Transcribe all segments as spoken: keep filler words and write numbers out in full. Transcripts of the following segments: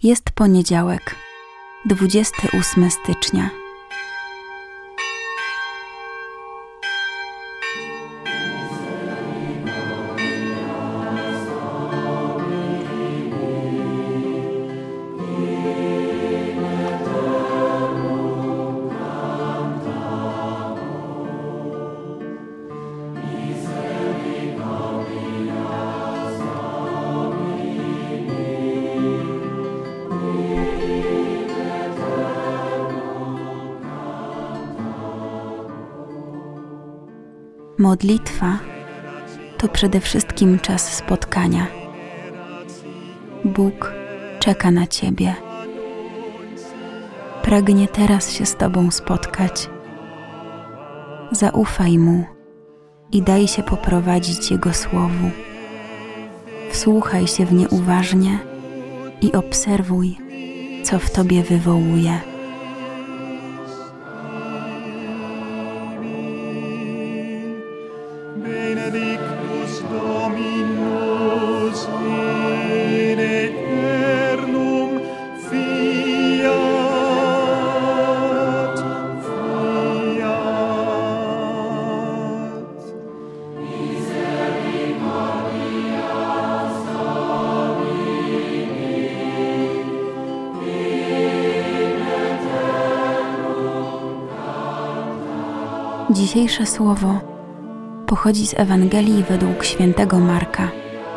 Jest poniedziałek, dwudziestego ósmego stycznia. Modlitwa to przede wszystkim czas spotkania. Bóg czeka na Ciebie. Pragnie teraz się z Tobą spotkać. Zaufaj Mu i daj się poprowadzić Jego słowu. Wsłuchaj się w nie uważnie i obserwuj, co w Tobie wywołuje. Benedictus Dominus in aeternum fiat, fiat. Misericordias Domini in aeternum. Dzisiejsze słowo pochodzi z Ewangelii według świętego Marka.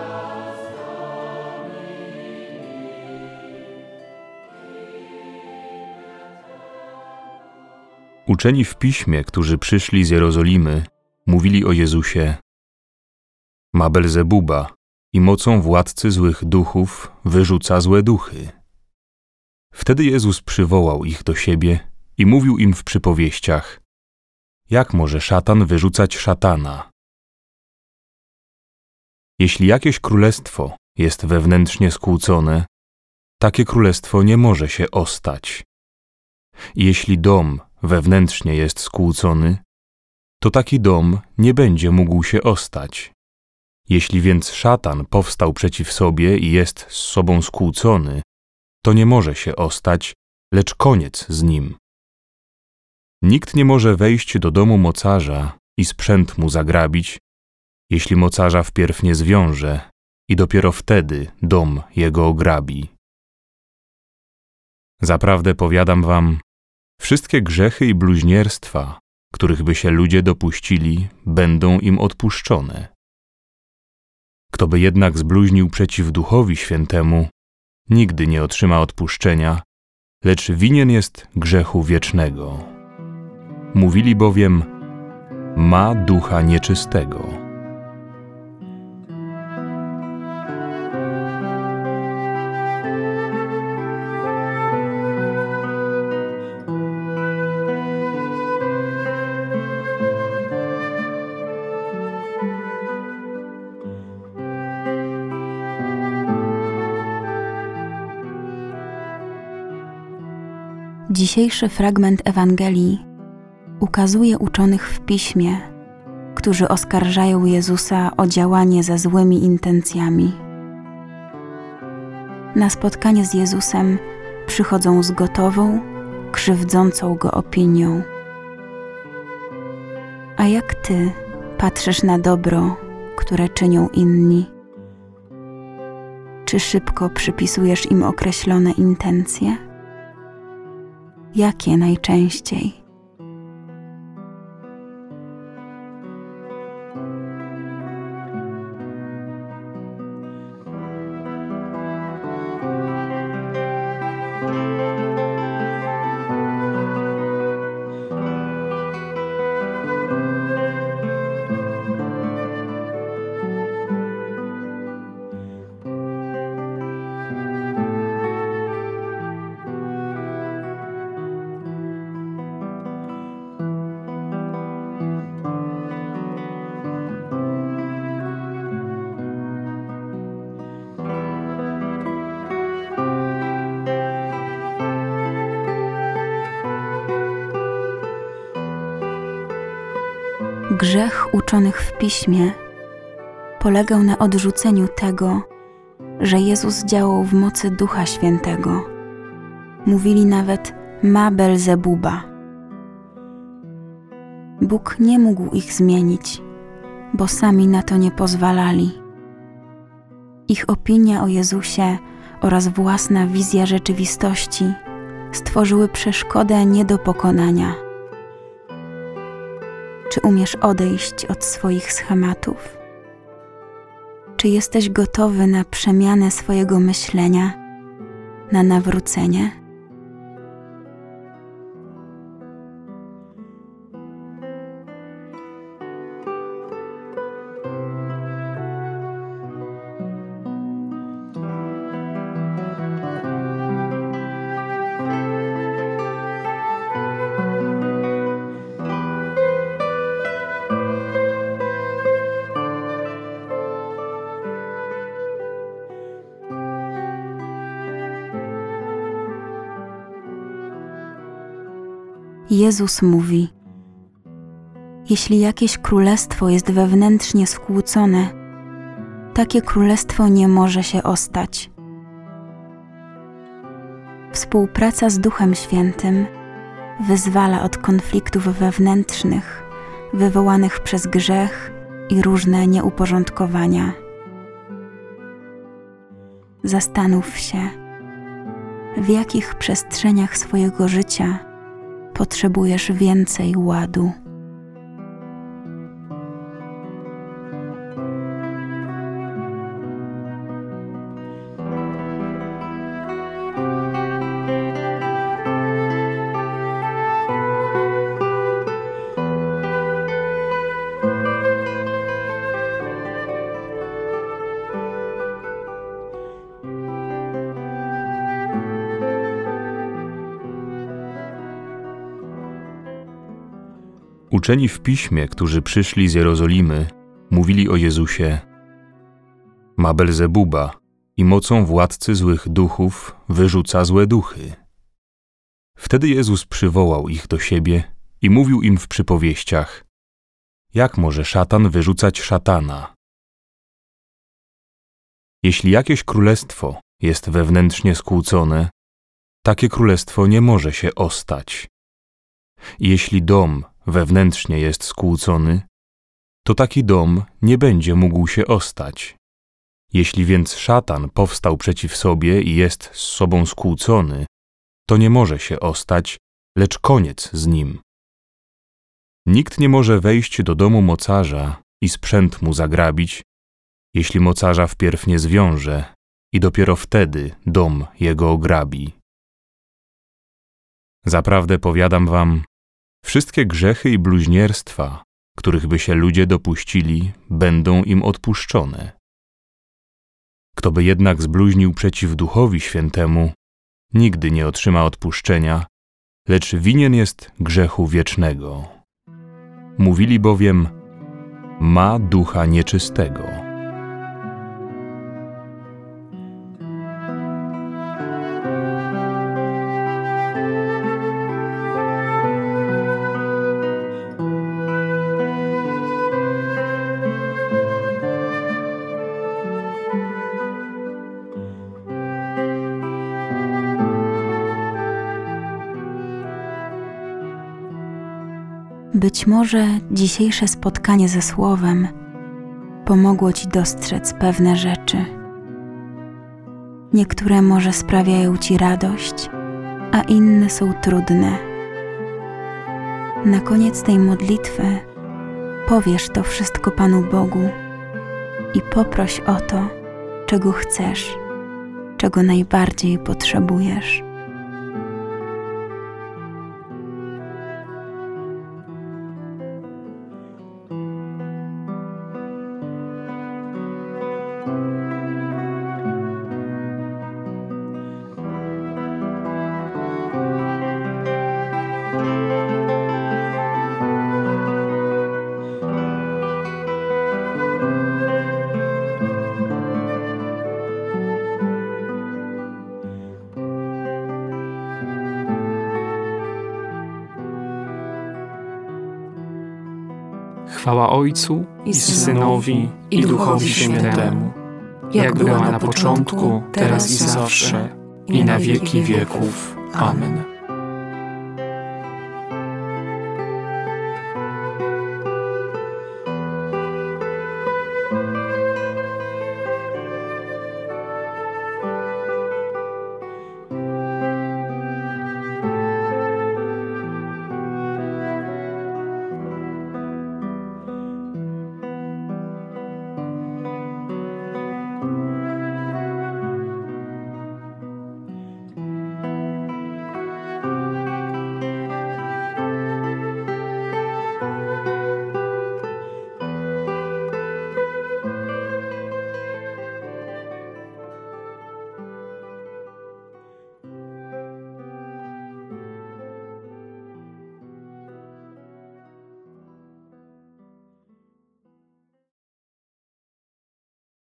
Uczeni w Piśmie, którzy przyszli z Jerozolimy, mówili o Jezusie: ma Belzebuba i mocą władcy złych duchów wyrzuca złe duchy. Wtedy Jezus przywołał ich do siebie i mówił im w przypowieściach: jak może szatan wyrzucać szatana? Jeśli jakieś królestwo jest wewnętrznie skłócone, takie królestwo nie może się ostać. I jeśli dom wewnętrznie jest skłócony, to taki dom nie będzie mógł się ostać. Jeśli więc szatan powstał przeciw sobie i jest z sobą skłócony, to nie może się ostać, lecz koniec z nim. Nikt nie może wejść do domu mocarza i sprzęt mu zagrabić, jeśli mocarza wpierw nie zwiąże i dopiero wtedy dom jego ograbi. Zaprawdę powiadam wam, wszystkie grzechy i bluźnierstwa, których by się ludzie dopuścili, będą im odpuszczone. Kto by jednak zbluźnił przeciw Duchowi Świętemu, nigdy nie otrzyma odpuszczenia, lecz winien jest grzechu wiecznego. Mówili bowiem: ma ducha nieczystego. Dzisiejszy fragment Ewangelii ukazuje uczonych w Piśmie, którzy oskarżają Jezusa o działanie ze złymi intencjami. Na spotkanie z Jezusem przychodzą z gotową, krzywdzącą Go opinią. A jak Ty patrzysz na dobro, które czynią inni? Czy szybko przypisujesz im określone intencje? Jakie najczęściej? Grzech uczonych w Piśmie polegał na odrzuceniu tego, że Jezus działał w mocy Ducha Świętego. Mówili nawet: ma Belzebuba. Bóg nie mógł ich zmienić, bo sami na to nie pozwalali. Ich opinia o Jezusie oraz własna wizja rzeczywistości stworzyły przeszkodę nie do pokonania. Czy umiesz odejść od swoich schematów? Czy jesteś gotowy na przemianę swojego myślenia, na nawrócenie? Jezus mówi: jeśli jakieś królestwo jest wewnętrznie skłócone, takie królestwo nie może się ostać. Współpraca z Duchem Świętym wyzwala od konfliktów wewnętrznych wywołanych przez grzech i różne nieuporządkowania. Zastanów się, w jakich przestrzeniach swojego życia potrzebujesz więcej ładu. Uczeni w Piśmie, którzy przyszli z Jerozolimy, mówili o Jezusie: ma Belzebuba i mocą władcy złych duchów wyrzuca złe duchy. Wtedy Jezus przywołał ich do siebie i mówił im w przypowieściach: jak może szatan wyrzucać szatana? Jeśli jakieś królestwo jest wewnętrznie skłócone, takie królestwo nie może się ostać. I jeśli dom wewnętrznie jest skłócony, to taki dom nie będzie mógł się ostać. Jeśli więc szatan powstał przeciw sobie i jest z sobą skłócony, to nie może się ostać, lecz koniec z nim. Nikt nie może wejść do domu mocarza i sprzęt mu zagrabić, jeśli mocarza wpierw nie zwiąże i dopiero wtedy dom jego ograbi. Zaprawdę powiadam wam, wszystkie grzechy i bluźnierstwa, których by się ludzie dopuścili, będą im odpuszczone. Kto by jednak zbluźnił przeciw Duchowi Świętemu, nigdy nie otrzyma odpuszczenia, lecz winien jest grzechu wiecznego. Mówili bowiem: ma ducha nieczystego. Być może dzisiejsze spotkanie ze Słowem pomogło Ci dostrzec pewne rzeczy. Niektóre może sprawiają Ci radość, a inne są trudne. Na koniec tej modlitwy powiesz to wszystko Panu Bogu i poproś o to, czego chcesz, czego najbardziej potrzebujesz. Chwała Ojcu i Synowi i Duchowi Świętemu, jak była na początku, teraz i zawsze, i na wieki wieków. Amen.